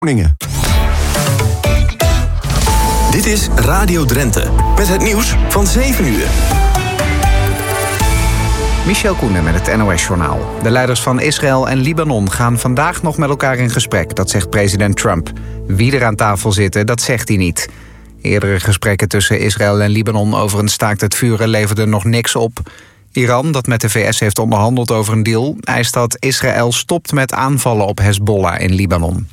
Dit is Radio Drenthe, met het nieuws van 7 uur. Michel Koenen met het NOS-journaal. De leiders van Israël en Libanon gaan vandaag nog met elkaar in gesprek, dat zegt president Trump. Wie er aan tafel zitten, dat zegt hij niet. Eerdere gesprekken tussen Israël en Libanon over een staakt het vuren leverden nog niks op. Iran, dat met de VS heeft onderhandeld over een deal, eist dat Israël stopt met aanvallen op Hezbollah in Libanon.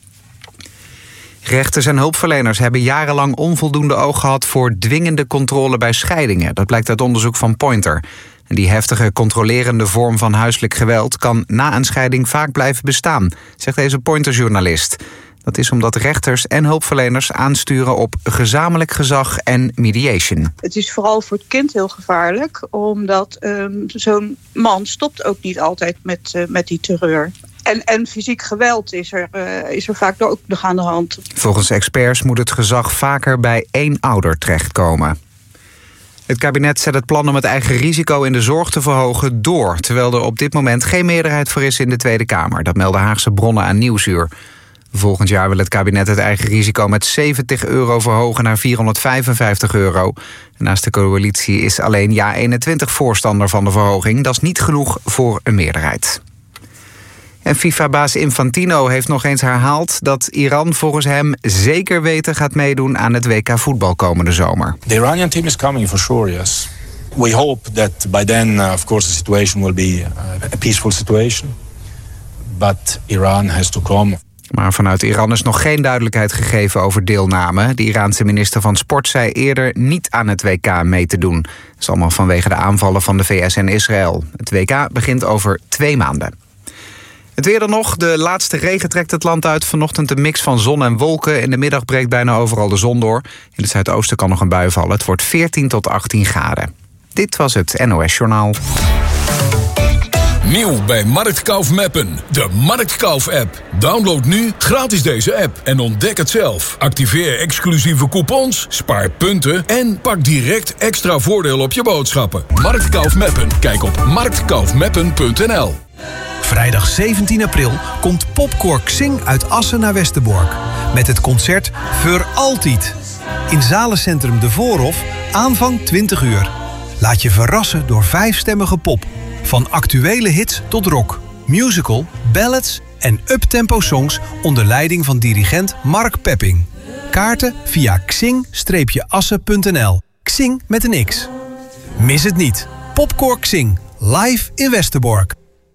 Rechters en hulpverleners hebben jarenlang onvoldoende oog gehad voor dwingende controle bij scheidingen. Dat blijkt uit onderzoek van Poynter. En die heftige, controlerende vorm van huiselijk geweld kan na een scheiding vaak blijven bestaan, zegt deze Poynter-journalist. Dat is omdat rechters en hulpverleners aansturen op gezamenlijk gezag en mediation. Het is vooral voor het kind heel gevaarlijk, omdat zo'n man stopt ook niet altijd met die terreur. En fysiek geweld is er vaak ook nog aan de hand. Volgens experts moet het gezag vaker bij één ouder terechtkomen. Het kabinet zet het plan om het eigen risico in de zorg te verhogen door, terwijl er op dit moment geen meerderheid voor is in de Tweede Kamer. Dat melden Haagse bronnen aan Nieuwsuur. Volgend jaar wil het kabinet het eigen risico met €70 verhogen naar €455. Naast de coalitie is alleen JA21 voorstander van de verhoging. Dat is niet genoeg voor een meerderheid. En FIFA-baas Infantino heeft nog eens herhaald dat Iran volgens hem zeker weten gaat meedoen aan het WK voetbal komende zomer. The Iranian team is coming for sure, yes. We hope that by then, of course, the situation will be a peaceful situation. But Iran has to come. Maar vanuit Iran is nog geen duidelijkheid gegeven over deelname. De Iraanse minister van Sport zei eerder niet aan het WK mee te doen. Dat is allemaal vanwege de aanvallen van de VS en Israël. Het WK begint over 2 maanden. Het weer dan nog. De laatste regen trekt het land uit. Vanochtend een mix van zon en wolken. In de middag breekt bijna overal de zon door. In het zuidoosten kan nog een bui vallen. Het wordt 14 tot 18 graden. Dit was het NOS Journaal. Nieuw bij Marktkauf Meppen. De Marktkauf-app. Download nu gratis deze app en ontdek het zelf. Activeer exclusieve coupons, spaar punten en pak direct extra voordeel op je boodschappen. Marktkauf Meppen. Kijk op marktkaufmeppen.nl. Vrijdag 17 april komt Popcore Xing uit Assen naar Westerbork. Met het concert Voor Altijd. In zalencentrum De Voorhof, aanvang 20 uur. Laat je verrassen door 5-stemmige pop. Van actuele hits tot rock, musical, ballads en uptempo songs onder leiding van dirigent Mark Pepping. Kaarten via xing-assen.nl. Xing met een X. Mis het niet. Popcore Xing, live in Westerbork.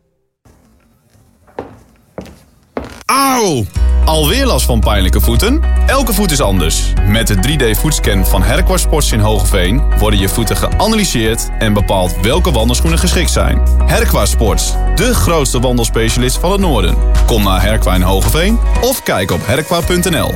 Auw! Alweer last van pijnlijke voeten? Elke voet is anders. Met de 3D-voetscan van Herqua Sports in Hogeveen worden je voeten geanalyseerd en bepaald welke wandelschoenen geschikt zijn. Herqua Sports, de grootste wandelspecialist van het noorden. Kom naar Herqua in Hogeveen of kijk op herqua.nl.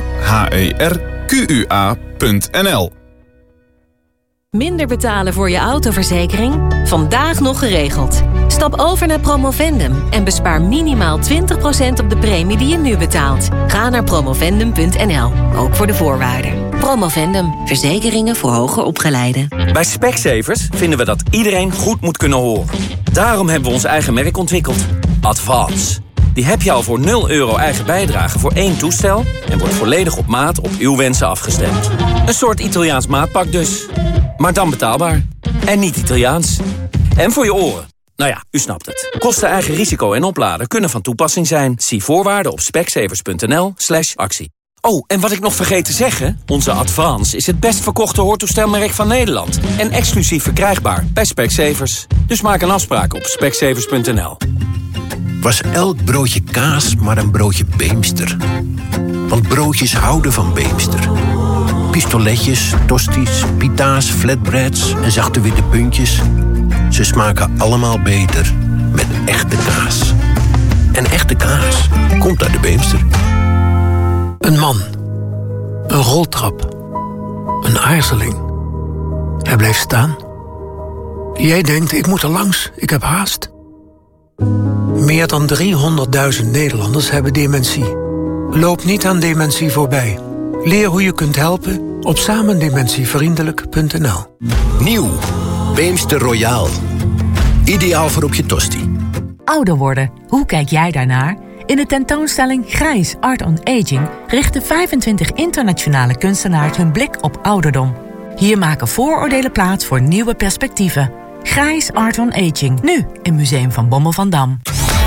HERQUA.nl. Minder betalen voor je autoverzekering? Vandaag nog geregeld. Stap over naar Promovendum en bespaar minimaal 20% op de premie die je nu betaalt. Ga naar promovendum.nl, ook voor de voorwaarden. Promovendum, verzekeringen voor hoger opgeleiden. Bij Specsavers vinden we dat iedereen goed moet kunnen horen. Daarom hebben we ons eigen merk ontwikkeld. Advance. Die heb je al voor €0 eigen bijdrage voor 1 toestel en wordt volledig op maat op uw wensen afgestemd. Een soort Italiaans maatpak dus. Maar dan betaalbaar. En niet Italiaans. En voor je oren. Nou ja, u snapt het. Kosten, eigen risico en opladen kunnen van toepassing zijn. Zie voorwaarden op specsavers.nl/actie. Oh, en wat ik nog vergeet te zeggen. Onze Advance is het best verkochte hoortoestelmerk van Nederland. En exclusief verkrijgbaar bij Specsavers. Dus maak een afspraak op specsavers.nl. Was elk broodje kaas maar een broodje Beemster? Want broodjes houden van Beemster. Pistoletjes, tosties, pita's, flatbreads en zachte witte puntjes. Ze smaken allemaal beter met echte kaas. En echte kaas komt uit de Beemster. Een man. Een roltrap. Een aarzeling. Hij blijft staan. Jij denkt, ik moet er langs, ik heb haast. Meer dan 300.000 Nederlanders hebben dementie. Loop niet aan dementie voorbij. Leer hoe je kunt helpen op samendementievriendelijk.nl. Nieuw. Beemster Royaal. Ideaal voor op je tosti. Ouder worden, hoe kijk jij daarnaar? In de tentoonstelling Grijs Art on Aging richten 25 internationale kunstenaars hun blik op ouderdom. Hier maken vooroordelen plaats voor nieuwe perspectieven. Grijs Art on Aging, nu in Museum van Bommel van Dam.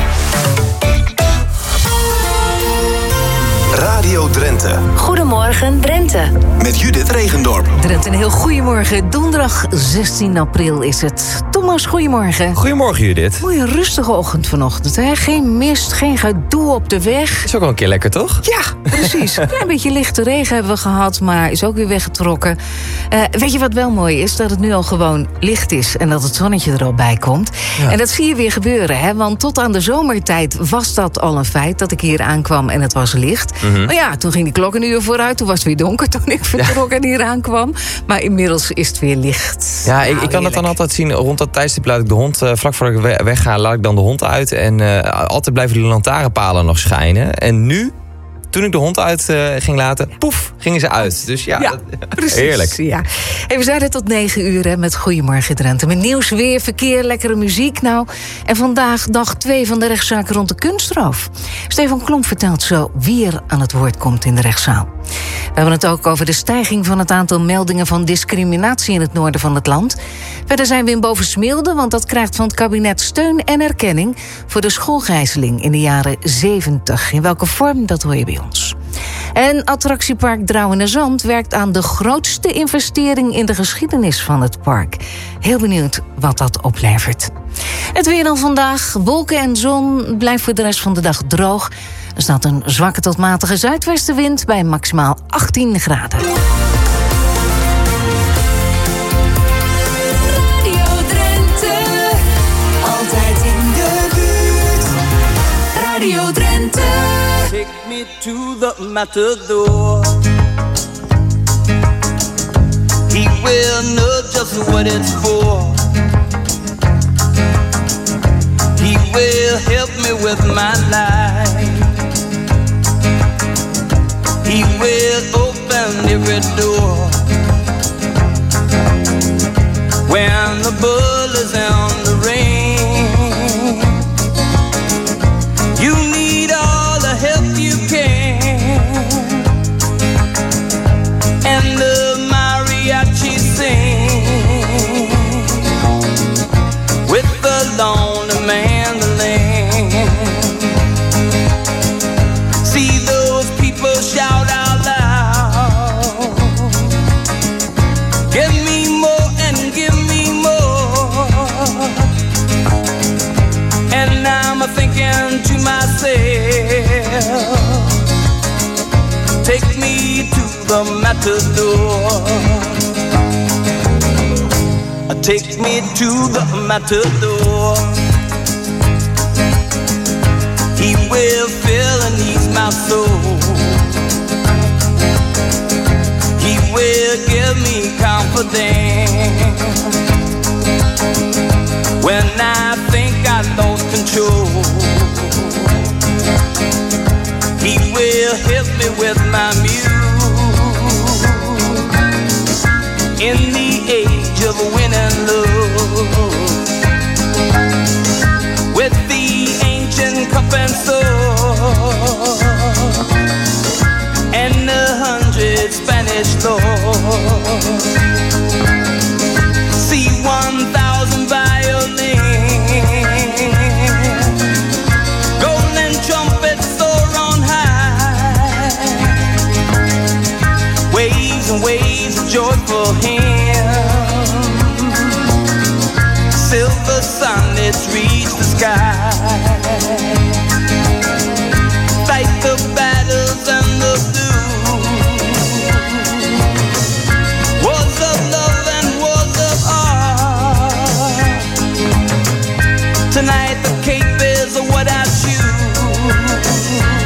Radio Drenthe. Goedemorgen Drenthe. Met Judith Regendorp. Drenthe, een heel goedemorgen. Donderdag 16 april is het. Thomas, goedemorgen. Goedemorgen Judith. Mooie rustige ochtend vanochtend, hè? Geen mist, geen gedoe op de weg. Is ook wel een keer lekker, toch? Ja, precies. Een klein beetje lichte regen hebben we gehad, maar is ook weer weggetrokken. Weet je wat wel mooi is? Dat het nu al gewoon licht is en dat het zonnetje er al bij komt. Ja. En dat zie je weer gebeuren, hè? Want tot aan de zomertijd was dat al een feit, dat ik hier aankwam en het was licht. Mm-hmm. Maar ja, toen ging die klok een uur vooruit. Toen was het weer donker toen ik vertrok en hier aankwam. Maar inmiddels is het weer licht. Ja, ik kan het dan altijd zien. Rond dat tijdstip laat ik de hond, vlak voor ik wegga, laat ik dan de hond uit. En altijd blijven die lantaarnpalen nog schijnen. En nu, toen ik de hond uit ging laten, poef, gingen ze uit. Dus ja, precies, heerlijk. Ja. Hey, we zijn er tot 9 uur hè, met Goedemorgen Drenthe. Met nieuws, weer, verkeer, lekkere muziek. Nou, en vandaag dag 2 van de rechtszaak rond de kunstroof. Stefan Klomp vertelt zo wie er aan het woord komt in de rechtszaal. We hebben het ook over de stijging van het aantal meldingen van discriminatie in het noorden van het land. Verder zijn we in Bovensmilde, want dat krijgt van het kabinet steun en erkenning voor de schoolgijzeling in de jaren 70. In welke vorm, dat hoor je bij ons. En attractiepark Drouwenerzand werkt aan de grootste investering in de geschiedenis van het park. Heel benieuwd wat dat oplevert. Het weer dan vandaag. Wolken en zon, blijft voor de rest van de dag droog. Er staat een zwakke tot matige zuidwestenwind bij maximaal 18 graden. Radio Drenthe, altijd in de buurt. Radio Drenthe. Take me to the matador. He will know just what it's for. He will help me with my life. He will open every door. When the bull is in the rain, you need all the help you can. And the mariachi sing with the lonely mandolin. See those people shout out loud, give me more and give me more. And I'm thinking to myself, take me to the matador. Take me to the matador. He will fill and ease my soul. He will give me confidence when I think I lost control. He will help me with my muse in the age of winning love, with the ancient cup and sword and 100 Spanish lords. See 1,000 violins, golden trumpets soar on high, waves and waves of joyful hymns, silver sunlets reach the sky, fight the battles and the blues, wars of love and wars of art. Tonight the cape is what I choose,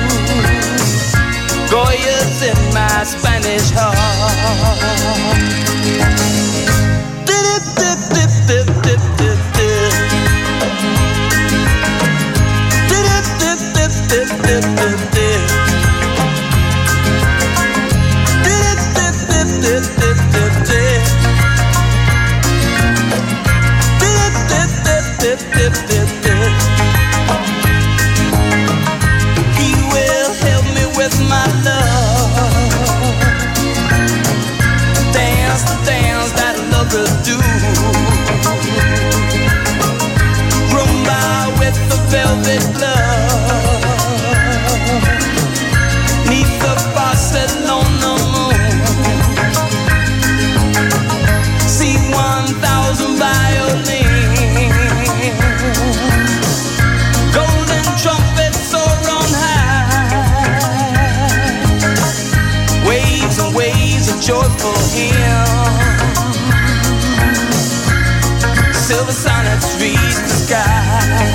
Goya's in my Spanish heart. Dip, dip, dip, dip, dip, dip, dip. Dip, dip, dip, dip, dip, dip, dip. Dip, dip, dip, dip, dip, dip, dip. Dip, dip, dip, dip, dip, dip, dip. joyful hymn. Silver sonnets reach the sky.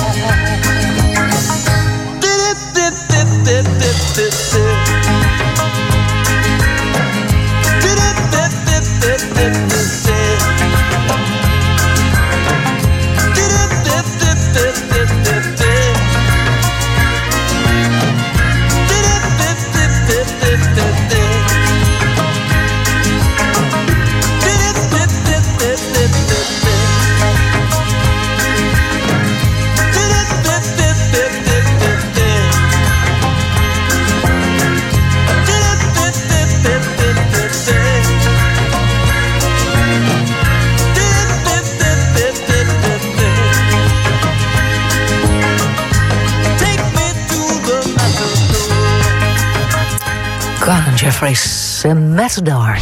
Colin Jeffries, Matador.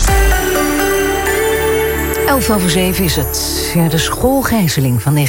7:11 is het. Ja, de schoolgijzeling van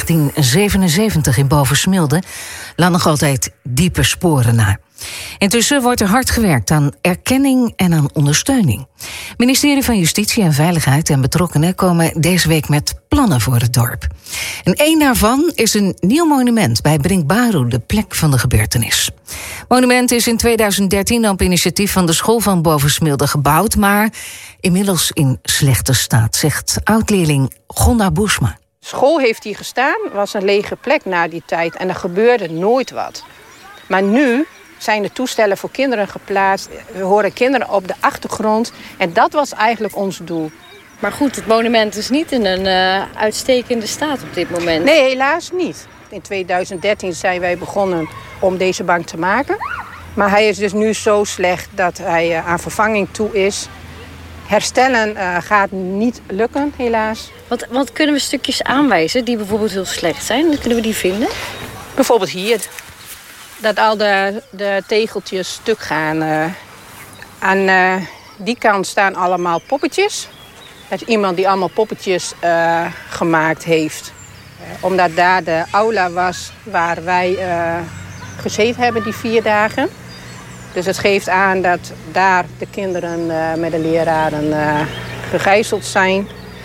1977 in Bovensmilde laat nog altijd diepe sporen na. Intussen wordt er hard gewerkt aan erkenning en aan ondersteuning. Het ministerie van Justitie en Veiligheid en betrokkenen komen deze week met plannen voor het dorp. En één daarvan is een nieuw monument bij Brinkbaru, de plek van de gebeurtenis. Het monument is in 2013 op initiatief van de school van Bovensmilde gebouwd, maar inmiddels in slechte staat, zegt oud-leerling Gonda Boesma. School heeft hier gestaan, was een lege plek na die tijd en er gebeurde nooit wat. Maar nu zijn de toestellen voor kinderen geplaatst. We horen kinderen op de achtergrond en dat was eigenlijk ons doel. Maar goed, het monument is niet in een uitstekende staat op dit moment. Nee, helaas niet. In 2013 zijn wij begonnen om deze bank te maken. Maar hij is dus nu zo slecht dat hij aan vervanging toe is. Herstellen gaat niet lukken, helaas. Wat kunnen we stukjes aanwijzen die bijvoorbeeld heel slecht zijn? Kunnen we die vinden? Bijvoorbeeld hier. Dat al de tegeltjes stuk gaan. Aan die kant staan allemaal poppetjes. Dat is iemand die allemaal poppetjes gemaakt heeft. Omdat daar de aula was waar wij gezeten hebben die 4 dagen. Dus het geeft aan dat daar de kinderen met de leraren gegijzeld zijn.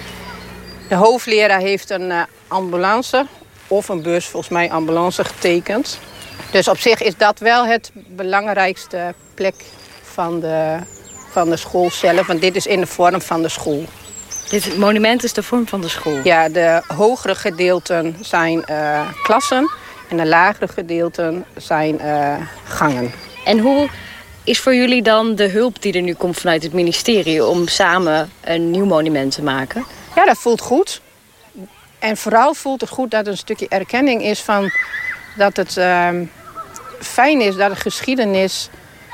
De hoofdleraar heeft een ambulance of een bus, volgens mij ambulance, getekend. Dus op zich is dat wel het belangrijkste plek van de school zelf. Want dit is in de vorm van de school. Dit monument is de vorm van de school? Ja, de hogere gedeelten zijn klassen en de lagere gedeelten zijn gangen. En hoe is voor jullie dan de hulp die er nu komt vanuit het ministerie om samen een nieuw monument te maken? Ja, dat voelt goed. En vooral voelt het goed dat er een stukje erkenning is van dat het fijn is dat de geschiedenis,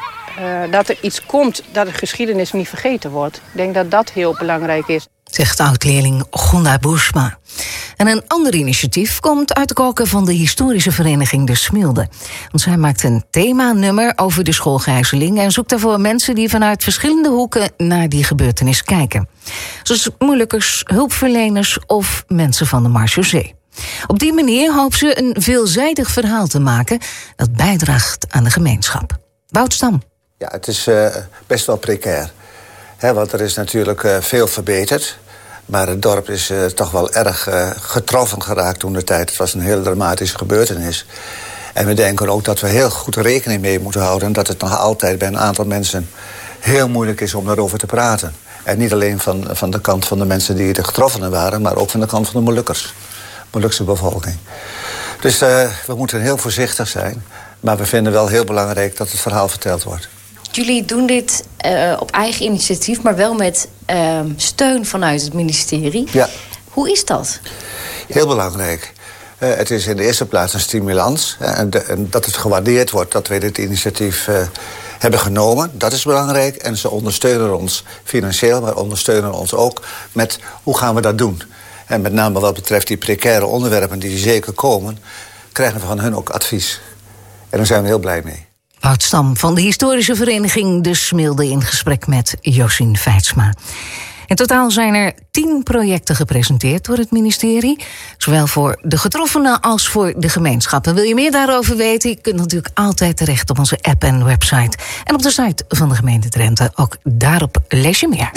dat er iets komt, dat de geschiedenis niet vergeten wordt. Ik denk dat dat heel belangrijk is. Zegt oud-leerling Gonda Boesma. En een ander initiatief komt uit de koken van de historische vereniging De Smilde. Want zij maakt een themanummer over de schoolgijzeling en zoekt daarvoor mensen die vanuit verschillende hoeken naar die gebeurtenis kijken. Zoals moeilijkers, hulpverleners of mensen van de marechaussee. Op die manier hoopt ze een veelzijdig verhaal te maken dat bijdraagt aan de gemeenschap. Wout Stam. Ja, het is best wel precair. Want er is natuurlijk veel verbeterd. Maar het dorp is toch wel erg getroffen geraakt toen de tijd. Het was een heel dramatische gebeurtenis. En we denken ook dat we heel goed rekening mee moeten houden. En dat het nog altijd bij een aantal mensen heel moeilijk is om daarover te praten. En niet alleen van de kant van de mensen die er getroffen waren, maar ook van de kant van de Molukkers. Molukse bevolking. Dus we moeten heel voorzichtig zijn. Maar we vinden wel heel belangrijk dat het verhaal verteld wordt. Jullie doen dit op eigen initiatief, maar wel met steun vanuit het ministerie. Ja. Hoe is dat? Heel belangrijk. Het is in de eerste plaats een stimulans. En dat het gewaardeerd wordt dat wij dit initiatief hebben genomen. Dat is belangrijk. En ze ondersteunen ons financieel, maar ondersteunen ons ook met hoe gaan we dat doen. En met name wat betreft die precaire onderwerpen die zeker komen, krijgen we van hun ook advies. En daar zijn we heel blij mee. Wout Stam van de historische vereniging De Smilde in gesprek met Josien Feitsma. In totaal zijn er 10 projecten gepresenteerd door het ministerie. Zowel voor de getroffenen als voor de gemeenschap. En wil je meer daarover weten? Je kunt natuurlijk altijd terecht op onze app en website. En op de site van de gemeente Drenthe. Ook daarop lees je meer.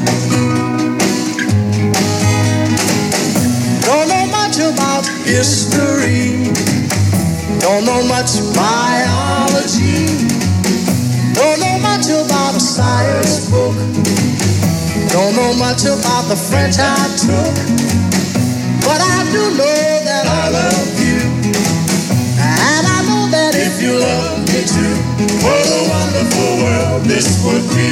Don't know much about history. Don't know much biology. Don't know much about a science book. Don't know much about the French I took. But I do know that I love you. And I know that if you love me too, what a wonderful world this would be.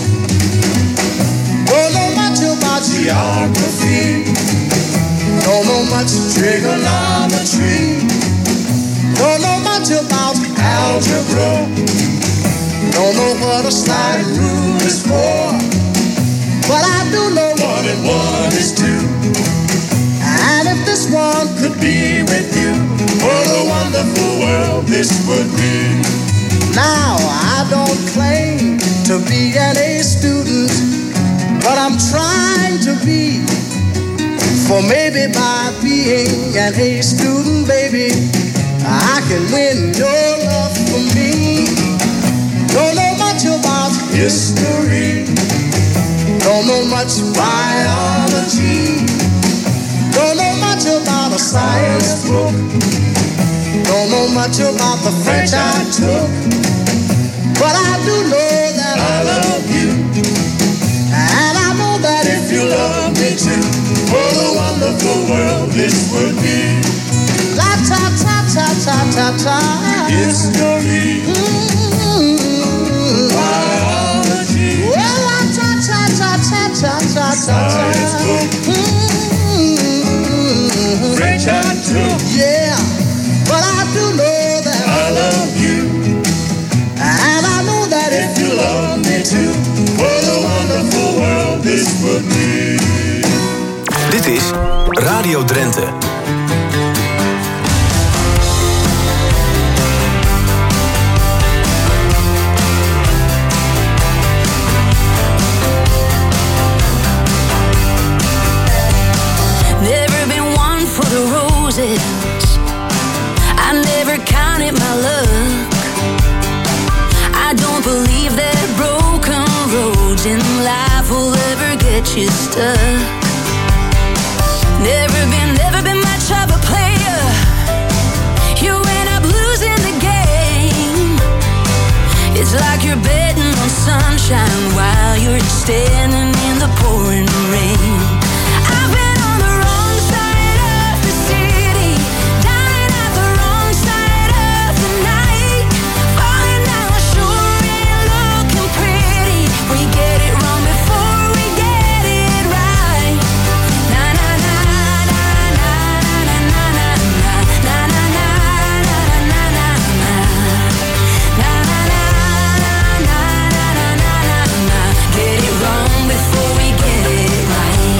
Don't know much about geography. Don't know much trigonometry. Don't know much about algebra. Don't know what a slide rule is for. But I do know 1 and 1 is 2. And if this one could be with you, what a wonderful world this would be. Now I don't claim to be an A student, but I'm trying to be. For maybe by being an A student, baby, I can win your love for me. Don't know much about history. Don't know much biology. Don't know much about a science book. Don't know much about the French I took. But I do know that I love you. And I know that if you love me too, what a wonderful world this would be. La ta ta ta ta ta ta. History. Biology. Well, la ta ta ta ta ta ta ta. Science book. French I took. Yeah, but I do know that I love you. And I know that if you love me too, what a wonderful world this would be. Dit is Radio Drenthe. Never been one for the roses. I never counted my luck. I don't believe that broken roads in life will ever get you stuck. Never been much of a player. You end up losing the game. It's like you're betting on sunshine while you're standing in the pouring rain. I've been on the wrong side of the city, dying at the wrong side of the night. Falling down sure ain't looking pretty. We get it wrong before we get it right. Na na na na na na na na na na na na na na na na na. Get it wrong before we get it right.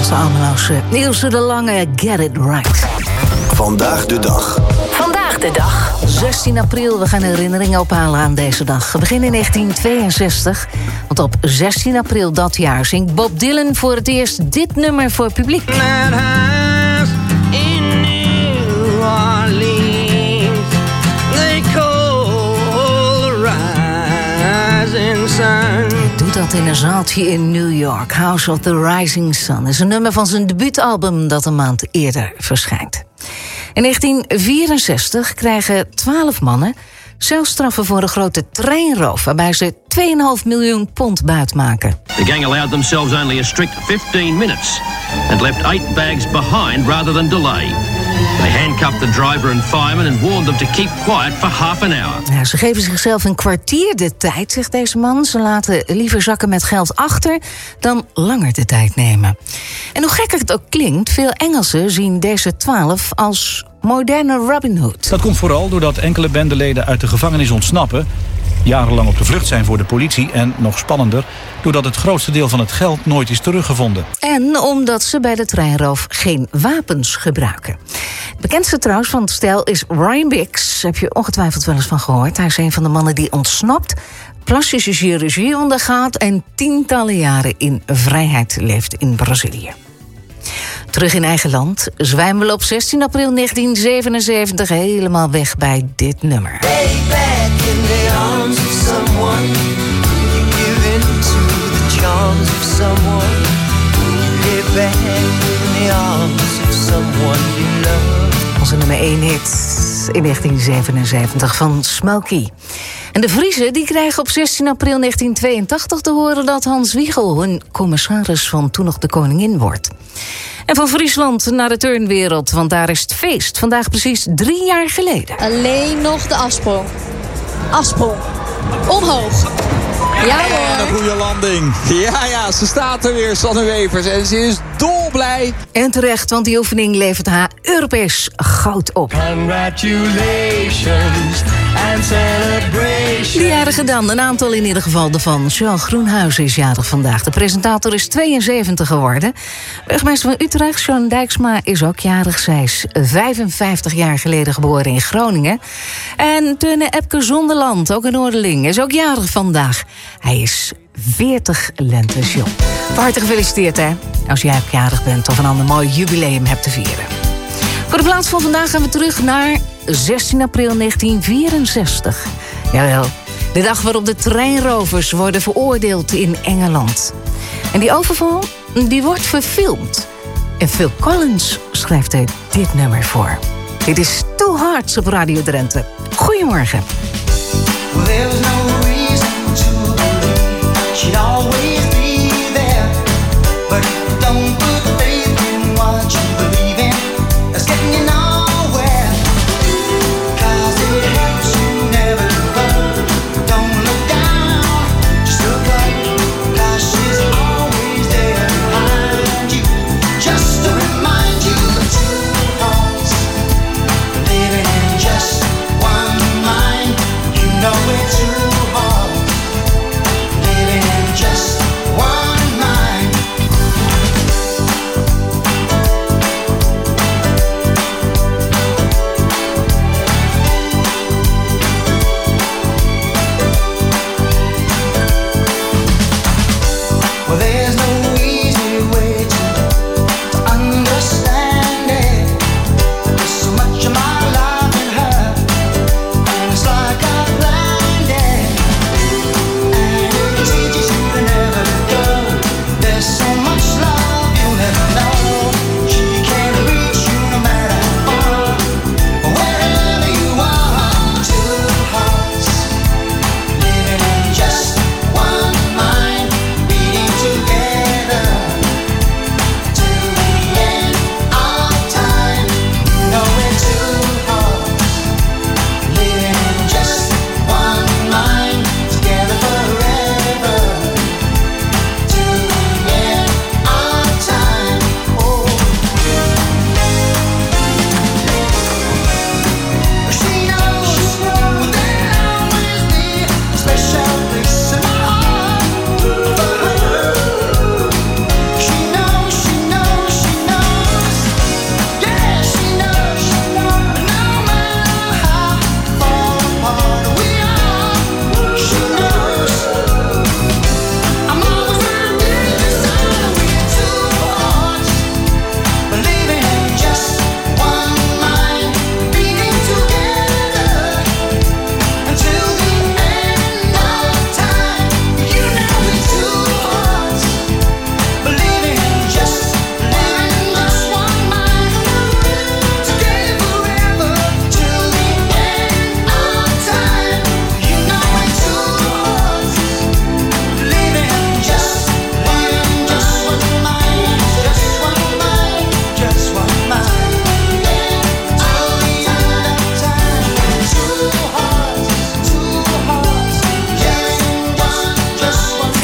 was de Ameloze Ilse de Lange, Get It Right. Vandaag de dag. Vandaag de dag. 16 april, we gaan herinneringen ophalen aan deze dag. We beginnen in 1962, want op 16 april dat jaar zingt Bob Dylan voor het eerst dit nummer voor het publiek. In New Orleans, they call the rising sun. Hij doet dat in een zaaltje in New York. House of the Rising Sun is een nummer van zijn debuutalbum dat een maand eerder verschijnt. In 1964 krijgen 12 mannen celstraffen voor een grote treinroof, waarbij ze 2,5 miljoen pond buit maken. The gang allowed themselves only a strict 15 minutes and left 8 bags behind rather than delay. They handcuffed the driver and fireman and warned them to keep quiet for half an hour. Ja, ze geven zichzelf een kwartier de tijd, zegt deze man. Ze laten liever zakken met geld achter dan langer de tijd nemen. En hoe gekker het ook klinkt, veel Engelsen zien deze 12 als moderne Robin Hood. Dat komt vooral doordat enkele bendeleden uit de gevangenis ontsnappen, jarenlang op de vlucht zijn voor de politie en, nog spannender, doordat het grootste deel van het geld nooit is teruggevonden. En omdat ze bij de treinroof geen wapens gebruiken. Het bekendste trouwens van het stel is Ryan Biggs. Heb je ongetwijfeld wel eens van gehoord. Hij is een van de mannen die ontsnapt, plastische chirurgie ondergaat en tientallen jaren in vrijheid leeft in Brazilië. Terug in eigen land zwijmen we op 16 april 1977 helemaal weg bij dit nummer. Lay back in the arms of someone. You give in to the charms of someone. Lay back in the arms of someone you love. Onze nummer 1 hit in 1977 van Smokey. En de Vriezen die krijgen op 16 april 1982 te horen dat Hans Wiegel hun commissaris van toen nog de koningin wordt. En van Friesland naar de turnwereld, want daar is het feest. Vandaag precies 3 jaar geleden. Alleen nog de afsprong. Afsprong. Omhoog. Ja hoor. En een goede landing. Ja, ze staat er weer, Sanne Wevers. En ze is dolblij. En terecht, want die oefening levert haar Europees goud op. Congratulations and celebrations. Die jarige dan, een aantal in ieder geval. De van Charles Groenhuizen is jarig vandaag. De presentator is 72 geworden. Burgemeester van Utrecht, Jean Dijksma, is ook jarig. Zij is 55 jaar geleden geboren in Groningen. En Teune Epke Zonderland, ook een Noorderling, is ook jarig vandaag. Hij is 40 lentes jong. Van harte gefeliciteerd, hè, als jij ook jarig bent of een ander mooi jubileum hebt te vieren. Voor de plaats van vandaag gaan we terug naar 16 april 1964. Jawel, de dag waarop de treinrovers worden veroordeeld in Engeland. En die overval, die wordt verfilmd. En Phil Collins schrijft er dit nummer voor. Dit is Two Hearts op Radio Drenthe. Goedemorgen. Well, there was no reason to believe she'd always be there. But don't put faith in what you believe in. That's getting you nowhere. 'Cause it helps you never give up. Don't look down, just look up. 'Cause she's always there behind you. Just to remind you of two hearts living in just one mind. You know it's true.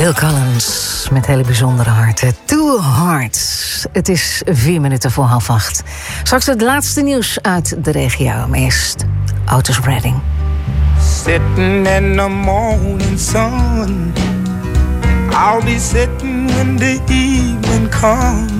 Phil Collins met hele bijzondere harten. Two Hearts. Het is 4 minuten voor 7:30. Straks het laatste nieuws uit de regio. Maar eerst Otis Redding. Sitting in the morning sun, I'll be sitting when the evening comes,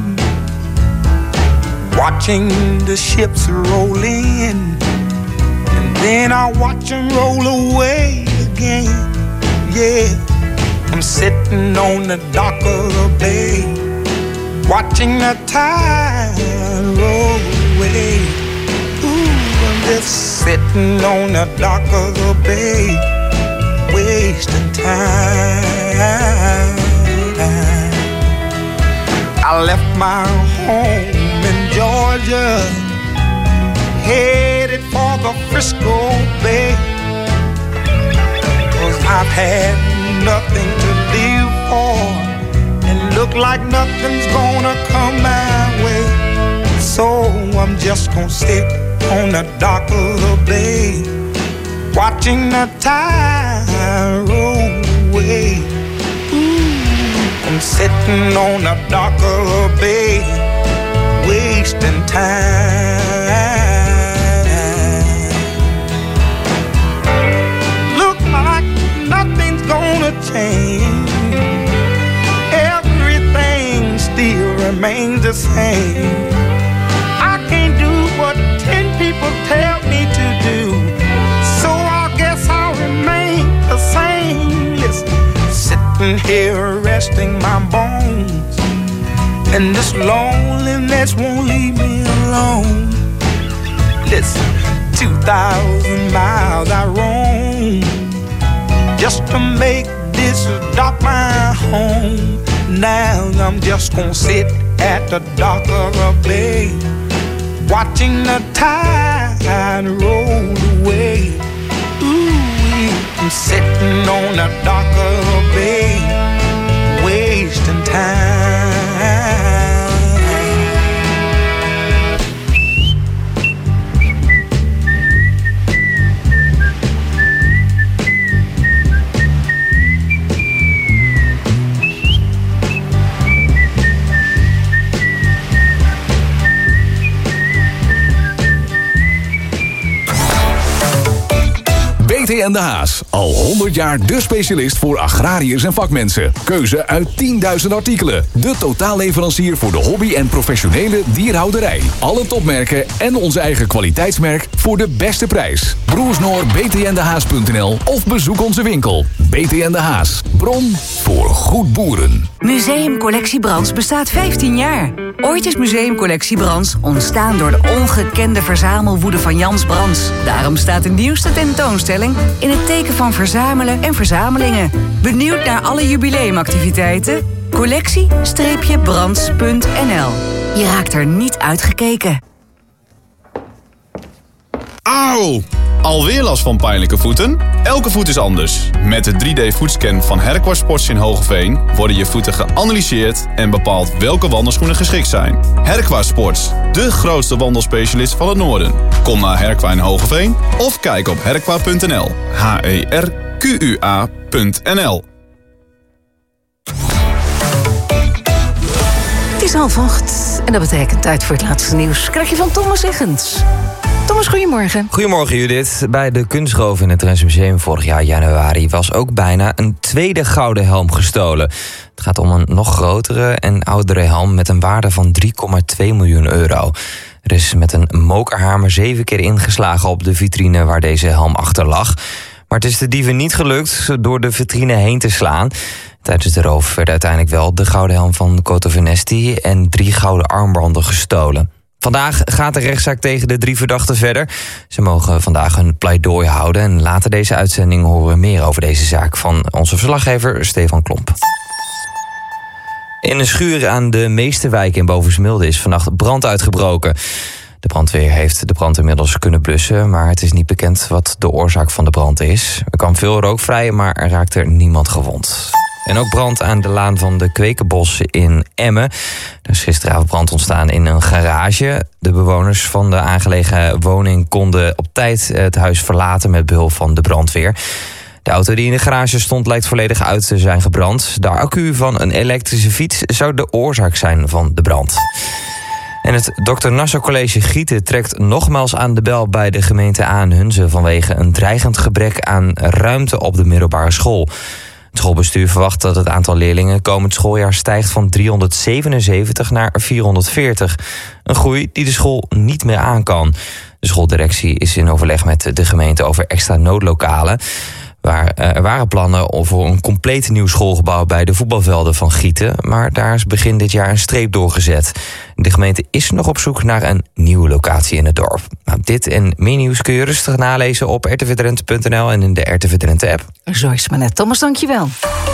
watching the ships roll in, and then I'll watch them roll away again. Yeah, I'm sitting on the dock of the bay, watching the tide roll away. Ooh, I'm just sitting on the dock of the bay, wasting time. I left my home in Georgia, headed for the Frisco Bay, 'cause I've had nothing to live for, and look like nothing's gonna come my way. So I'm just gonna sit on the dock of the bay, watching the tide roll away. Ooh, I'm sitting on the dock of the bay, wasting time. Look like nothing's gonna change, everything still remains the same. I can't do what 10 people tell me to do, so I guess I'll remain the same. Listen, sitting here resting my bones, and this loneliness won't leave me alone. Listen, 2,000 miles I roam, just to make this dock my home. Now I'm just gonna sit at the dock of the bay, watching the tide roll away. Ooh, I'm sitting on the dock of the bay, wasting time. BT en de Haas. Al 100 jaar de specialist voor agrariërs en vakmensen. Keuze uit 10.000 artikelen. De totaalleverancier voor de hobby- en professionele dierhouderij. Alle topmerken en onze eigen kwaliteitsmerk voor de beste prijs. Broers Noor, btndehaas.nl of bezoek onze winkel. BT en de Haas. Bron voor goed boeren. Museumcollectie Brands bestaat 15 jaar. Ooit is Museumcollectie Brands ontstaan door de ongekende verzamelwoede van Jans Brands. Daarom staat de nieuwste tentoonstelling in het teken van verzamelen en verzamelingen. Benieuwd naar alle jubileumactiviteiten? Collectie-brands.nl. Je raakt er niet uitgekeken. Auw! Alweer last van pijnlijke voeten? Elke voet is anders. Met de 3D-voetscan van Herkwa Sports in Hogeveen worden je voeten geanalyseerd en bepaald welke wandelschoenen geschikt zijn. Herkwa Sports, de grootste wandelspecialist van het noorden. Kom naar Herkwa in Hogeveen of kijk op herkwa.nl. herkwa.nl. Het is 7:30 en dat betekent tijd voor het laatste nieuws. Krijg je van Thomas Eggens. Thomas, goedemorgen. Goedemorgen Judith. Bij de kunstroof in het Drents Museum vorig jaar januari was ook bijna een tweede gouden helm gestolen. Het gaat om een nog grotere en oudere helm met een waarde van 3,2 miljoen euro. Er is met een mokerhamer 7 keer ingeslagen op de vitrine waar deze helm achter lag. Maar het is de dieven niet gelukt door de vitrine heen te slaan. Tijdens de roof werd uiteindelijk wel de gouden helm van Coto Venesti en 3 gouden armbanden gestolen. Vandaag gaat de rechtszaak tegen de 3 verdachten verder. Ze mogen vandaag een pleidooi houden en later deze uitzending horen we meer over deze zaak van onze verslaggever Stefan Klomp. In een schuur aan de Meesterwijk in Bovensmilde is vannacht brand uitgebroken. De brandweer heeft de brand inmiddels kunnen blussen, maar het is niet bekend wat de oorzaak van de brand is. Er kwam veel rook vrij, maar er raakte niemand gewond. En ook brand aan de laan van de Kwekenbos in Emmen. Er is gisteravond brand ontstaan in een garage. De bewoners van de aangelegen woning konden op tijd het huis verlaten met behulp van de brandweer. De auto die in de garage stond lijkt volledig uit te zijn gebrand. De accu van een elektrische fiets zou de oorzaak zijn van de brand. En het Dr. Nassau College Gieten trekt nogmaals aan de bel bij de gemeente Aanhunze vanwege een dreigend gebrek aan ruimte op de middelbare school. Het schoolbestuur verwacht dat het aantal leerlingen komend schooljaar stijgt van 377 naar 440. Een groei die de school niet meer aan kan. De schooldirectie is in overleg met de gemeente over extra noodlokalen. Er waren plannen voor een compleet nieuw schoolgebouw bij de voetbalvelden van Gieten, maar daar is begin dit jaar een streep doorgezet. De gemeente is nog op zoek naar een nieuwe locatie in het dorp. Nou, dit en meer nieuws kun je rustig nalezen op rtvdrenthe.nl en in de RTV Drenthe app. Zo is het maar net. Thomas, dankjewel.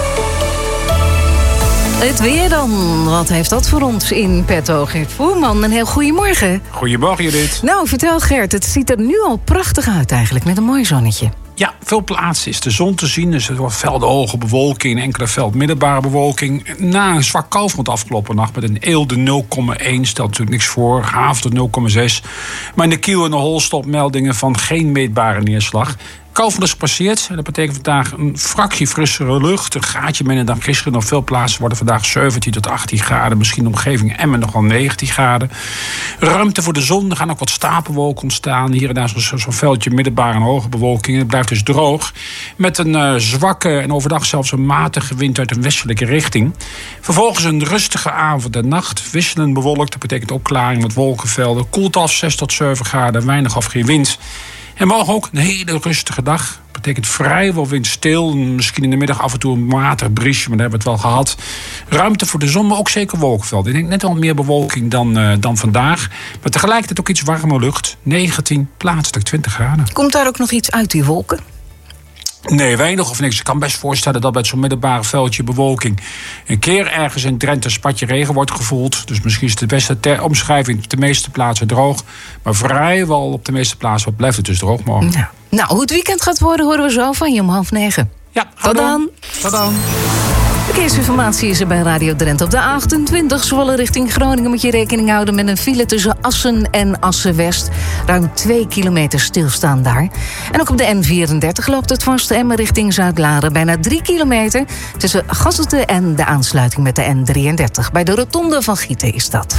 Het weer dan. Wat heeft dat voor ons in petto? Gert Voerman, een heel goedemorgen. Goedemorgen, Judith. Nou, vertel Gert, het ziet er nu al prachtig uit eigenlijk, met een mooi zonnetje. Ja, veel plaatsen is de zon te zien. Dus er wordt velden hoge bewolking en enkele veld middelbare bewolking. Na een zwak koufront afgelopen nacht met een Eelde 0,1 stelt natuurlijk niks voor. Haafden 0,6. Maar in de Kiel en de Holstop meldingen van geen meetbare neerslag. Koufront is gepasseerd en dat betekent vandaag een fractie frissere lucht. Een gaatje minder dan gisteren. Op veel plaatsen worden vandaag 17 tot 18 graden. Misschien de omgeving Emmen nog wel 19 graden. Ruimte voor de zon. Er gaan ook wat stapelwolken ontstaan. Hier en daar zo'n veldje middelbare en hoge bewolking. Het blijft dus droog. Met een zwakke en overdag zelfs een matige wind uit een westelijke richting. Vervolgens een rustige avond en nacht. Wisselend bewolkt. Dat betekent opklaring met wolkenvelden. Koelt af 6 tot 7 graden. Weinig of geen wind. En morgen ook een hele rustige dag. Dat betekent vrijwel windstil. Misschien in de middag af en toe een matig briesje, maar daar hebben we het wel gehad. Ruimte voor de zon, maar ook zeker wolkenvelden. Ik denk net wel meer bewolking dan vandaag. Maar tegelijkertijd ook iets warmer lucht. 19, plaatselijk 20 graden. Komt daar ook nog iets uit die wolken? Nee, weinig of niks. Ik kan best voorstellen dat bij zo'n middelbare veldje bewolking een keer ergens in Drenthe een spatje regen wordt gevoeld. Dus misschien is het de beste omschrijving op de meeste plaatsen droog. Maar vrijwel op de meeste plaatsen blijft het dus droog morgen. Ja. Nou, hoe het weekend gaat worden, horen we zo van je om 8:30. Ja, tot dan. Tot dan. Verkeersinformatie is er bij Radio Drenthe. Op de A28 Zwolle richting Groningen moet je rekening houden met een file tussen Assen en Assen-West. Ruim 2 kilometer stilstaan daar. En ook op de N34 loopt het vast Emmen richting Zuid-Laren. Bijna 3 kilometer tussen Gasselte en de aansluiting met de N33. Bij de rotonde van Gieten is dat.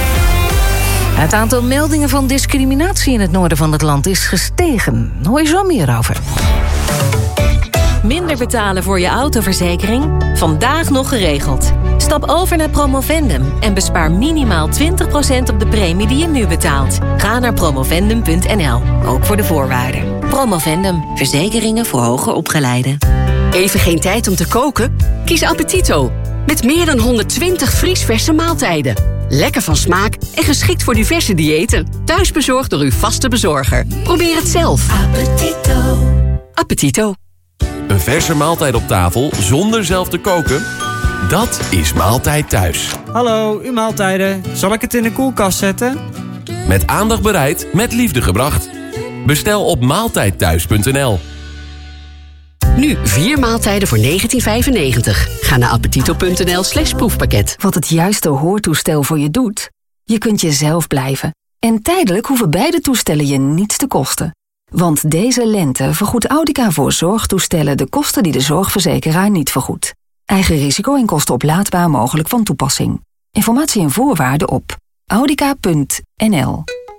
Het aantal meldingen van discriminatie in het noorden van het land is gestegen. Daar hoor je zo meer over. Minder betalen voor je autoverzekering? Vandaag nog geregeld. Stap over naar Promovendum en bespaar minimaal 20% op de premie die je nu betaalt. Ga naar promovendum.nl, ook voor de voorwaarden. Promovendum, verzekeringen voor hoger opgeleiden. Even geen tijd om te koken? Kies Appetito. Met meer dan 120 vriesverse maaltijden. Lekker van smaak en geschikt voor diverse diëten. Thuisbezorgd door uw vaste bezorger. Probeer het zelf. Appetito. Appetito. Een verse maaltijd op tafel zonder zelf te koken? Dat is Maaltijd Thuis. Hallo, uw maaltijden. Zal ik het in de koelkast zetten? Met aandacht bereid, met liefde gebracht. Bestel op maaltijdthuis.nl. Nu 4 maaltijden voor €19,95. Ga naar appetito.nl/proefpakket. Wat het juiste hoortoestel voor je doet? Je kunt jezelf blijven. En tijdelijk hoeven beide toestellen je niets te kosten. Want deze lente vergoedt Audica voor zorgtoestellen de kosten die de zorgverzekeraar niet vergoedt. Eigen risico en kosten oplaadbaar mogelijk van toepassing. Informatie en voorwaarden op audica.nl.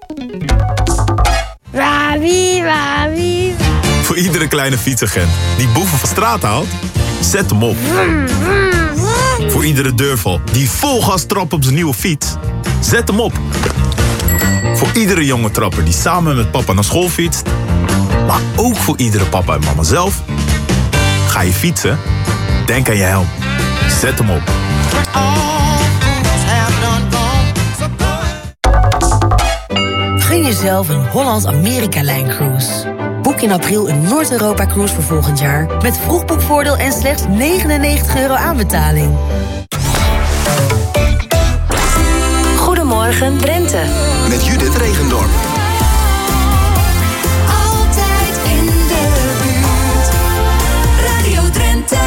Voor iedere kleine fietsagent die boeven van straat haalt, zet hem op. Voor iedere deurval die vol gas trapt op zijn nieuwe fiets, zet hem op. Voor iedere jonge trapper die samen met papa naar school fietst, maar ook voor iedere papa en mama zelf. Ga je fietsen? Denk aan je helm. Zet hem op. Gun jezelf een Holland-Amerika-lijn-cruise. Boek in april een Noord-Europa-cruise voor volgend jaar met vroegboekvoordeel en slechts €99 aanbetaling. Goedemorgen Drenthe. Met Judith Regendorp. Altijd in de buurt. Radio Drenthe.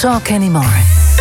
Talk Anymore.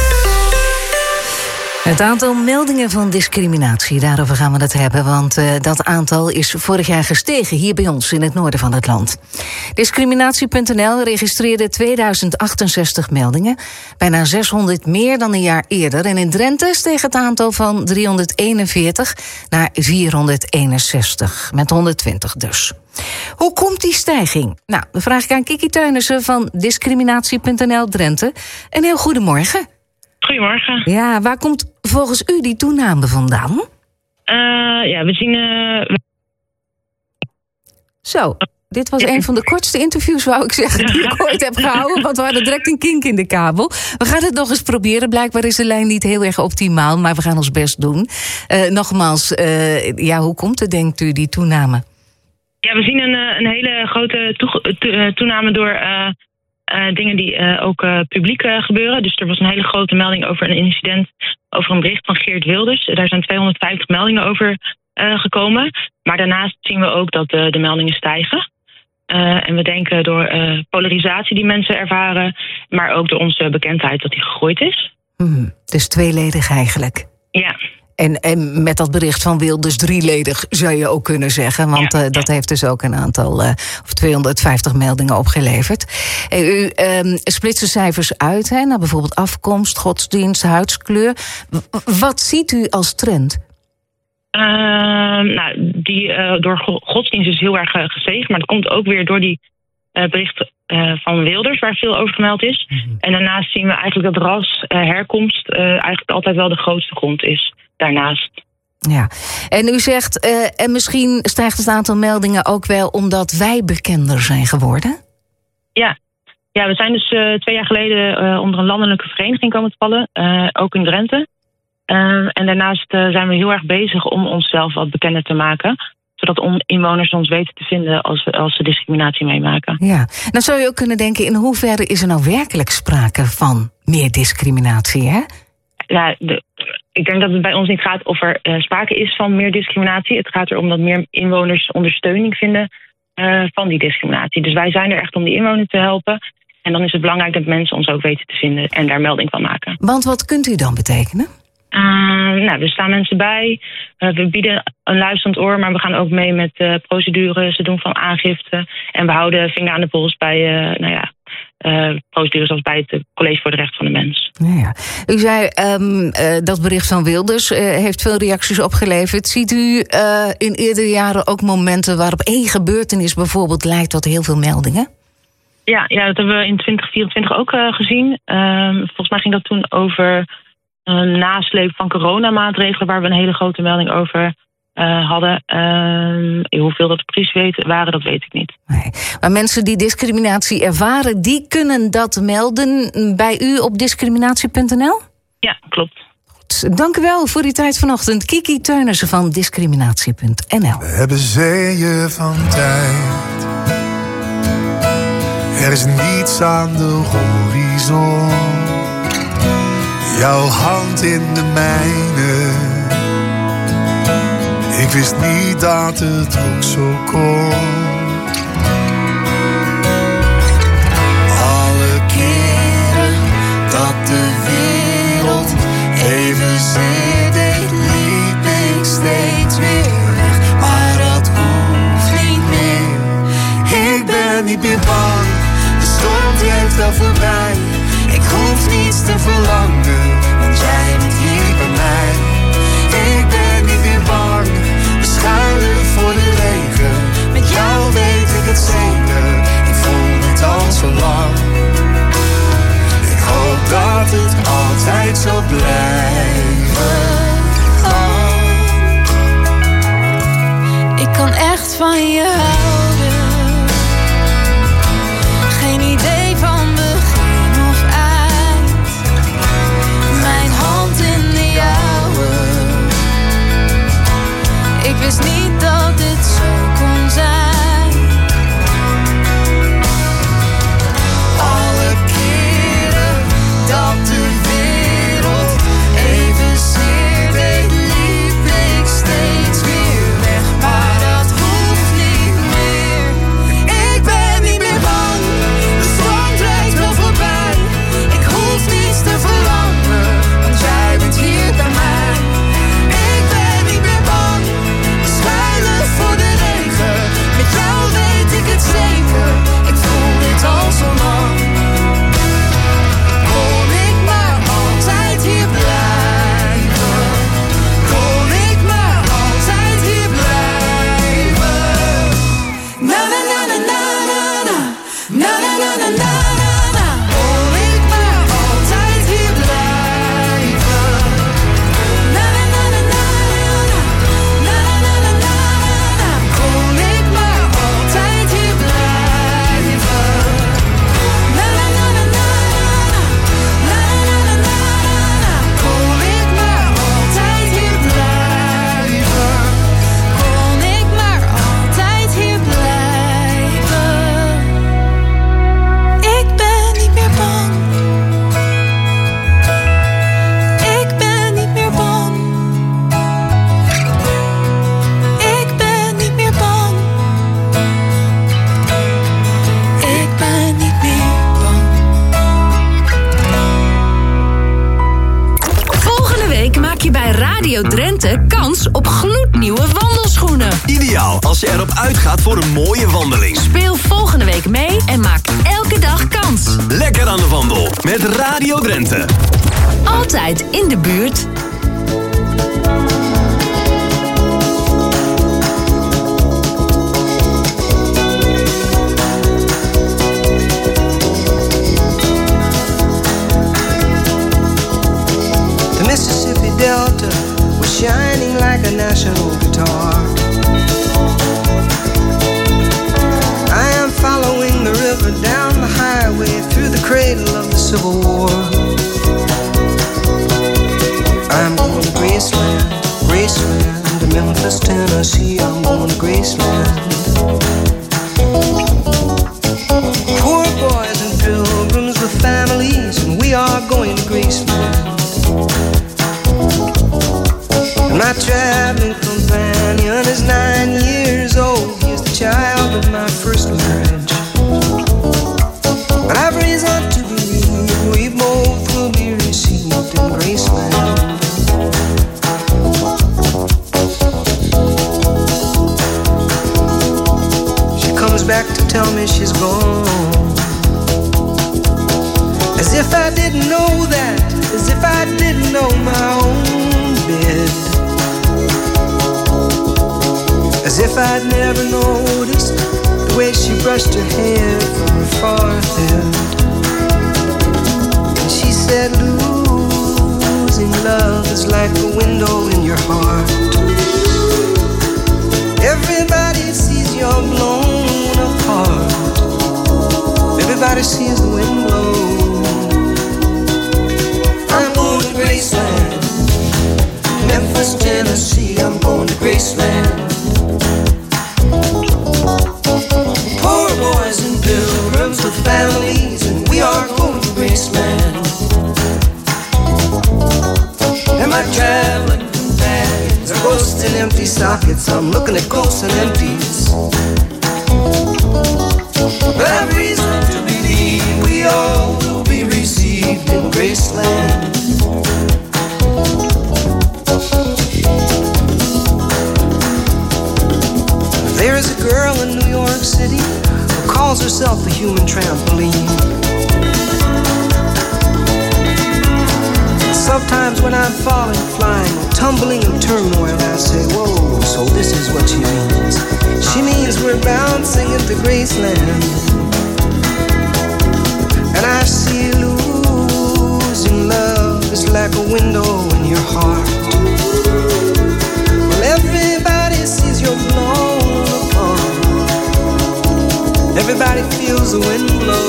Het aantal meldingen van discriminatie, daarover gaan we het hebben. Want dat aantal is vorig jaar gestegen hier bij ons in het noorden van het land. Discriminatie.nl registreerde 2068 meldingen. Bijna 600 meer dan een jaar eerder. En in Drenthe steeg het aantal van 341 naar 461. Met 120 dus. Hoe komt die stijging? Nou, dan vraag ik aan Kiki Teunissen van Discriminatie.nl Drenthe. Een heel goedemorgen. Goedemorgen. Ja, waar komt volgens u die toename vandaan? We zien... Zo, dit was een van de kortste interviews, wou ik zeggen, die ik ooit heb gehouden. Want we hadden direct een kink in de kabel. We gaan het nog eens proberen. Blijkbaar is de lijn niet heel erg optimaal, maar we gaan ons best doen. Nogmaals, hoe komt het, denkt u, die toename? Ja, we zien een hele grote toename door... dingen die ook publiek gebeuren. Dus er was een hele grote melding over een incident, over een bericht van Geert Wilders. Daar zijn 250 meldingen over gekomen. Maar daarnaast zien we ook dat de meldingen stijgen. En we denken door polarisatie die mensen ervaren, maar ook door onze bekendheid dat die gegroeid is. Dus tweeledig eigenlijk. Ja. En met dat bericht van Wilders drieledig zou je ook kunnen zeggen. Want dat heeft dus ook een aantal, 250 meldingen opgeleverd. U splitst de cijfers uit, hè, naar bijvoorbeeld afkomst, godsdienst, huidskleur. Wat ziet u als trend? Door godsdienst is heel erg gestegen. Maar dat komt ook weer door die bericht van Wilders, waar veel over gemeld is. En daarnaast zien we eigenlijk dat ras, herkomst eigenlijk altijd wel de grootste grond is. Daarnaast. Ja, en u zegt, en misschien stijgt het aantal meldingen ook wel omdat wij bekender zijn geworden? Ja, we zijn dus 2 jaar geleden onder een landelijke vereniging komen te vallen, ook in Drenthe. En daarnaast zijn we heel erg bezig om onszelf wat bekender te maken, zodat inwoners ons weten te vinden als ze discriminatie meemaken. Ja, dan zou je ook kunnen denken, in hoeverre is er nou werkelijk sprake van meer discriminatie, hè? Ja, ik denk dat het bij ons niet gaat of er sprake is van meer discriminatie. Het gaat erom dat meer inwoners ondersteuning vinden van die discriminatie. Dus wij zijn er echt om die inwoners te helpen. En dan is het belangrijk dat mensen ons ook weten te vinden en daar melding van maken. Want wat kunt u dan betekenen? Er staan mensen bij. We bieden een luisterend oor, maar we gaan ook mee met procedures, doen van aangifte. En we houden vinger aan de pols bij procedures als bij het College voor de Rechten van de Mens. Ja. U zei dat bericht van Wilders heeft veel reacties opgeleverd. Ziet u in eerdere jaren ook momenten waarop één gebeurtenis bijvoorbeeld leidt tot heel veel meldingen? Ja, dat hebben we in 2024 ook gezien. Volgens mij ging dat toen over een nasleep van coronamaatregelen, waar we een hele grote melding over hadden. Hoeveel dat precies waren, dat weet ik niet. Nee. Maar mensen die discriminatie ervaren, die kunnen dat melden bij u op discriminatie.nl? Ja, klopt. Goed, dank u wel voor uw tijd vanochtend. Kiki Teunissen van discriminatie.nl. We hebben zeeën van tijd. Er is niets aan de horizon. Jouw hand in de mijne. Ik wist niet dat het ook zo kon. Alle keren dat de wereld evenzeer deed, liep ik steeds weer weg. Maar dat hoeft niet meer. Ik ben niet meer bang. De storm trekt al voorbij. Ik hoef niets te verlangen, want jij bent hier bij mij. Ik ben niet meer bang, we schuilen voor de regen. Met jou weet ik het zeker, ik voel dit al zo lang. Ik hoop dat het altijd zal blijven. Ik kan echt van je houden. Geen idee van begin of eind. Mijn hand in de jouwe. Ik wist niet dat dit zo kon zijn. Alle keren dat de wereld evenzeer deed, liep ik steeds weer weg. Maar dat hoeft niet meer. Radio Drenthe kans op gloednieuwe wandelschoenen. Ideaal als je erop uitgaat voor een mooie wandeling. Speel volgende week mee en maak elke dag kans. Lekker aan de wandel met Radio Drenthe. Altijd in de buurt. The Mississippi Delta was shining like a national guitar. I am following the river down the highway through the cradle of the Civil War. I'm going to Graceland, Graceland, to Memphis, Tennessee. I'm going to Graceland. Poor boys and pilgrims with families, and we are going to Graceland. And my traveling companion is 9 years old. He is the child of my first marriage. But I've reason to believe we both will be received in Graceland. She comes back to tell me she's gone, as if I didn't know that, as if I didn't know my own bed, as if I'd never noticed the way she brushed her hair from her forehead. And she said, losing love is like a window in your heart. Everybody sees you're blown apart. Everybody sees the wind blow. I'm going to Graceland, Memphis, Tennessee. I'm going to Graceland. Poor boys and pilgrims with families, and we are going to Graceland. And my traveling companions are ghosts in empty sockets. I'm looking at ghosts and empties. But I've reason to believe we all will be received in Graceland. There is a girl in New York City who calls herself a human trampoline. Sometimes when I'm falling, flying, tumbling in turmoil, I say, whoa, so this is what she means. She means we're bouncing into Graceland. And I see losing love is like a window in your heart. Well, everybody sees you're blown apart. Everybody feels the wind blow.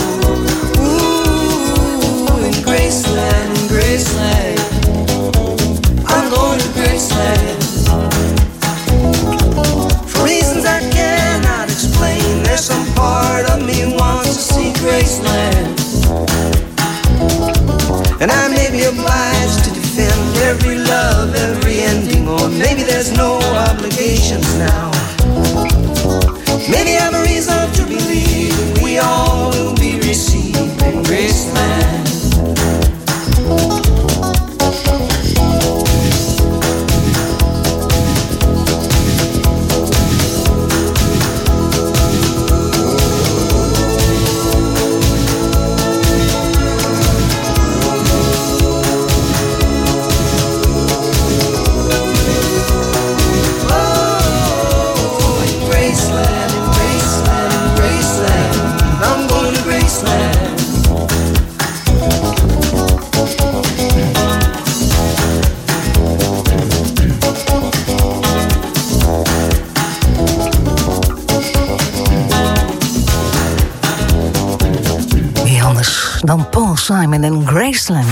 Ooh, in Graceland, in Graceland, I'm going to Graceland. For reasons I cannot explain, there's some part of me wants to see Graceland. And I may be obliged to defend every love, every ending, or maybe there's no obligations now. Maybe I have a reason to believe we all will be received in Graceland. Dan Paul Simon en Graceland.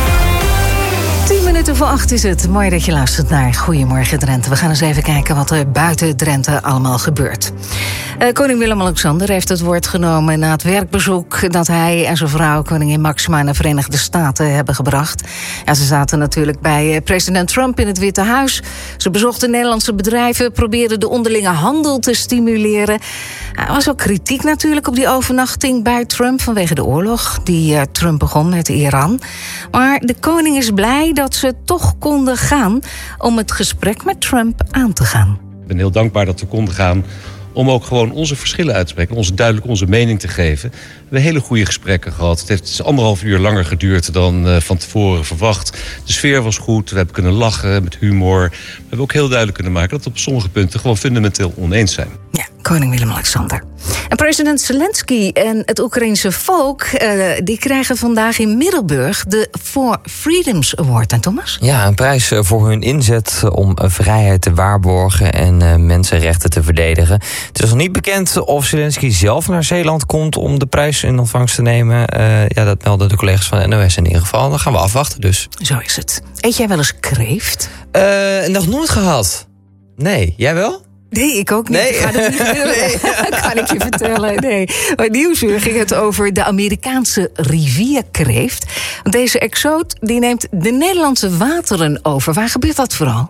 7:10 is het. Mooi dat je luistert naar Goedemorgen Drenthe. We gaan eens even kijken wat er buiten Drenthe allemaal gebeurt. Koning Willem-Alexander heeft het woord genomen na het werkbezoek dat hij en zijn vrouw koningin Maxima in de Verenigde Staten hebben gebracht. Ja, ze zaten natuurlijk bij president Trump in het Witte Huis. Ze bezochten Nederlandse bedrijven, probeerden de onderlinge handel te stimuleren. Er was ook kritiek natuurlijk op die overnachting bij Trump vanwege de oorlog die Trump begon met Iran. Maar de koning is blij dat ze ze toch konden gaan om het gesprek met Trump aan te gaan. Ik ben heel dankbaar dat we konden gaan om ook gewoon onze verschillen uit te spreken. Duidelijk onze mening te geven. We hebben hele goede gesprekken gehad. Het is 1,5 uur langer geduurd dan van tevoren verwacht. De sfeer was goed. We hebben kunnen lachen met humor. We hebben ook heel duidelijk kunnen maken dat we op sommige punten gewoon fundamenteel oneens zijn. Ja, koning Willem-Alexander. En president Zelensky en het Oekraïense volk die krijgen vandaag in Middelburg de For Freedoms Award. En Thomas? Ja, een prijs voor hun inzet om vrijheid te waarborgen en mensenrechten te verdedigen. Het is nog niet bekend of Zelensky zelf naar Zeeland komt om de prijs in ontvangst te nemen. Dat melden de collega's van de NOS in ieder geval. Dan gaan we afwachten dus. Zo is het. Eet jij wel eens kreeft? Nog nooit gehad. Nee, jij wel? Nee, ik ook niet. Nee. Ik ga het niet vertellen. Kan ik je vertellen. Nee. Bij Nieuwsuur ging het over de Amerikaanse rivierkreeft. Deze exoot die neemt de Nederlandse wateren over. Waar gebeurt dat vooral?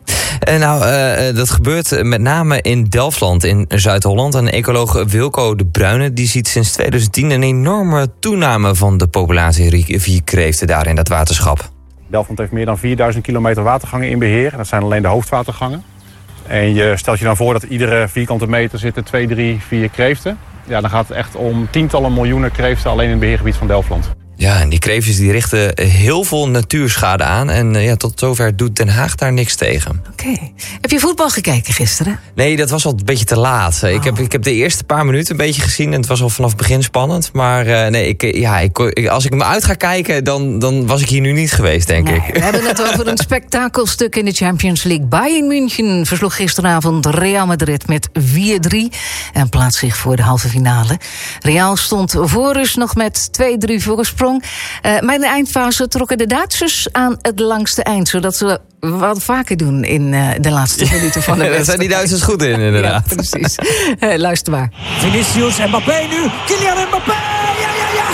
Dat gebeurt met name in Delftland in Zuid-Holland. En ecoloog Wilco de Bruyne die ziet sinds 2010 een enorme toename van de populatie rivierkreeften daar in dat waterschap. Delftland heeft meer dan 4000 kilometer watergangen in beheer. Dat zijn alleen de hoofdwatergangen. En je stelt je dan voor dat iedere vierkante meter zitten 2, 3, 4 kreeften. Ja, dan gaat het echt om tientallen miljoenen kreeften alleen in het beheergebied van Delftland. Ja, en die kreeftjes die richten heel veel natuurschade aan. En tot zover doet Den Haag daar niks tegen. Oké. Heb je voetbal gekeken gisteren? Nee, dat was al een beetje te laat. Oh. Ik heb de eerste paar minuten een beetje gezien. En het was al vanaf het begin spannend. Maar als ik hem uit ga kijken, dan was ik hier nu niet geweest, denk ik. We hebben het over een spektakelstuk in de Champions League. Bayern München versloeg gisteravond Real Madrid met 4-3. En plaatst zich voor de halve finale. Real stond voor rust nog met 2-3 voorsprong. Maar in de eindfase trokken de Duitsers aan het langste eind. Zodat ze wat vaker doen in de laatste minuten van de wedstrijd. Daar zijn die Duitsers goed in, inderdaad. Ja, precies. Luister maar. Vinicius, Mbappé nu. Kylian Mbappé! Ja!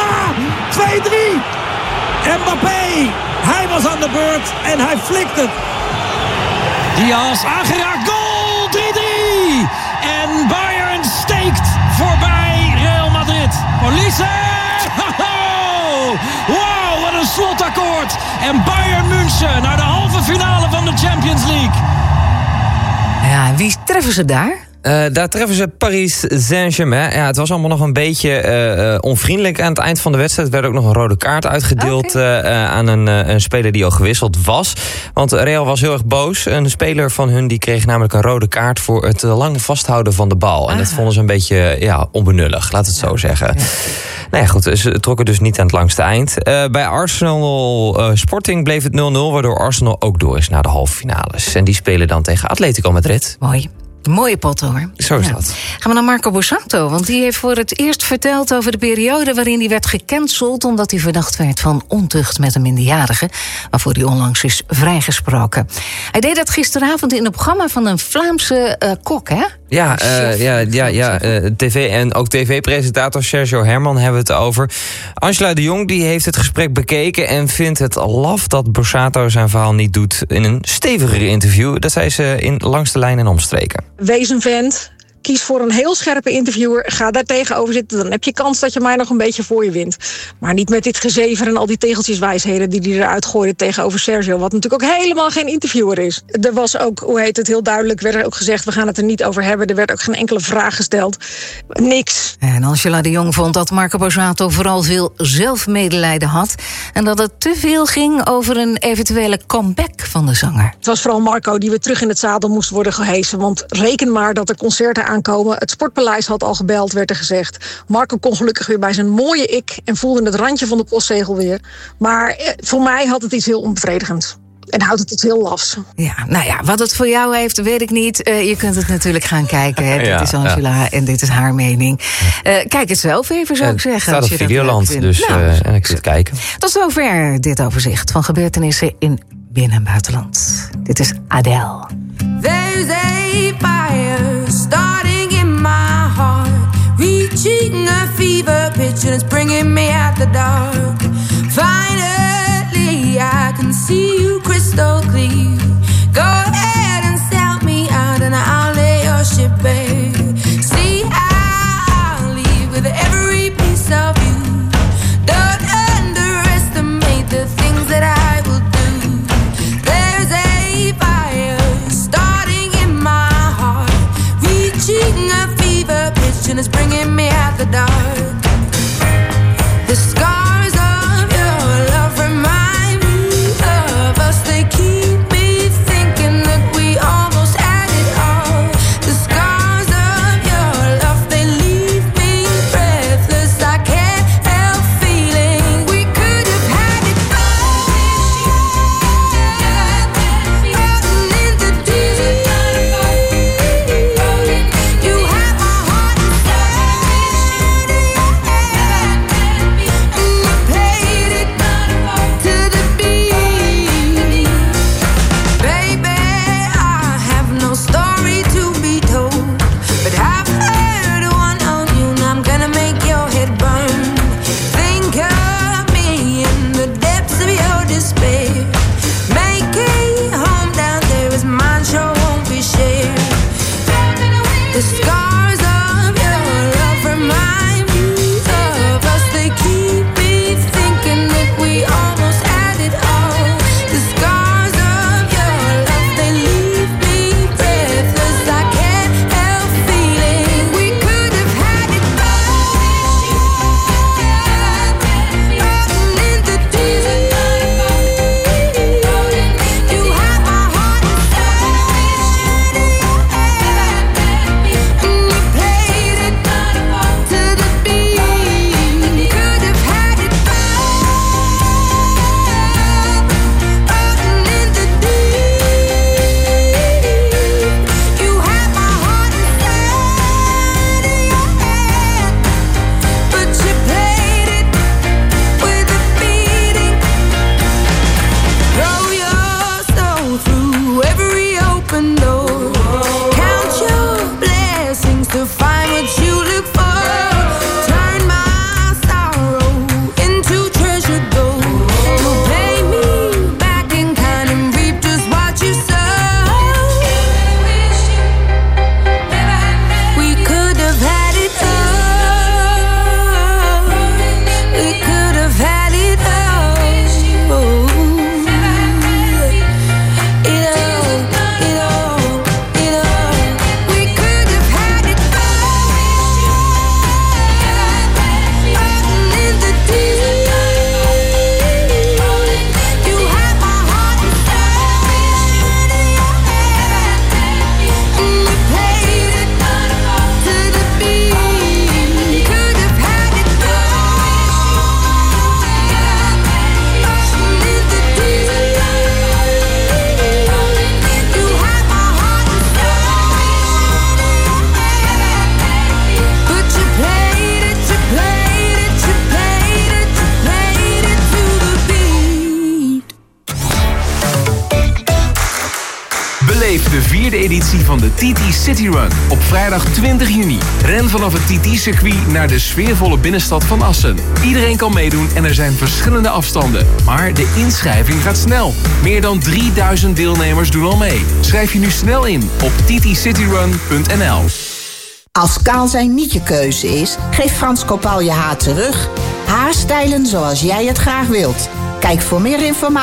2-3! Mbappé! Hij was aan de beurt en hij flikt het. Diaz aangeraakt. Goal! 3-3! En Bayern steekt voorbij Real Madrid. Olise! Wow, wat een slotakkoord. En Bayern München naar de halve finale van de Champions League. Ja, wie treffen ze daar? Daar treffen ze Paris Saint-Germain. Ja, het was allemaal nog een beetje onvriendelijk aan het eind van de wedstrijd. Er werd ook nog een rode kaart uitgedeeld aan een speler die al gewisseld was. Want Real was heel erg boos. Een speler van hun die kreeg namelijk een rode kaart voor het lang vasthouden van de bal. En dat vonden ze een beetje onbenullig, laat het zo zeggen. Ja. Nou ja, goed, ze trokken dus niet aan het langste eind. Bij Arsenal Sporting bleef het 0-0, waardoor Arsenal ook door is naar de halve finales. En die spelen dan tegen Atletico Madrid. Mooi. Mooie pot hoor. Zo is dat. Gaan we naar Marco Borsato, want die heeft voor het eerst verteld over de periode waarin hij werd gecanceld omdat hij verdacht werd van ontucht met een minderjarige, waarvoor hij onlangs is vrijgesproken. Hij deed dat gisteravond in het programma van een Vlaamse kok, hè? Ja, tv en ook tv-presentator Sergio Herman hebben het over. Angela de Jong die heeft het gesprek bekeken en vindt het laf dat Borsato zijn verhaal niet doet in een steviger interview. Dat zei ze in Langs de Lijn en Omstreken. Wees een vent. Kies voor een heel scherpe interviewer. Ga daar tegenover zitten. Dan heb je kans dat je mij nog een beetje voor je wint. Maar niet met dit gezever en al die tegeltjeswijsheden die hij eruit gooide tegenover Sergio. Wat natuurlijk ook helemaal geen interviewer is. Er was ook, heel duidelijk, werd er ook gezegd, we gaan het er niet over hebben. Er werd ook geen enkele vraag gesteld. Niks. En Angela de Jong vond dat Marco Borsato vooral veel zelfmedelijden had. En dat het te veel ging over een eventuele comeback van de zanger. Het was vooral Marco die weer terug in het zadel moest worden gehesen. Want reken maar dat er concerten aankomen. Het Sportpaleis had al gebeld, werd er gezegd. Marco kon gelukkig weer bij zijn mooie ik en voelde het randje van de postzegel weer. Maar voor mij had het iets heel onbevredigends. En houdt het iets heel lafs. Ja, nou ja, wat het voor jou heeft, weet ik niet. Je kunt het natuurlijk gaan kijken. Hè. Dit is Angela en dit is haar mening. Kijk het zelf even, zou ik zeggen. Het staat op Videoland, dus en ik kan het kijken. Tot zover dit overzicht van gebeurtenissen in binnen- en buitenland. Dit is Adele. There's a fire starting in my heart, reaching a fever pitch and it's bringing me out the dark. Finally I can see you crystal clear. Go ahead and sell me out and I'll lay your ship bare. See, I'll leave with every piece of you. Don't underestimate the things that I will do. de 4e editie van de TT City Run op vrijdag 20 juni. Ren vanaf het TT-circuit naar de sfeervolle binnenstad van Assen. Iedereen kan meedoen en er zijn verschillende afstanden. Maar de inschrijving gaat snel. Meer dan 3000 deelnemers doen al mee. Schrijf je nu snel in op ttcityrun.nl. Als kaal zijn niet je keuze is, geef Frans Kopal je haar terug. Haarstijlen zoals jij het graag wilt. Kijk voor meer informatie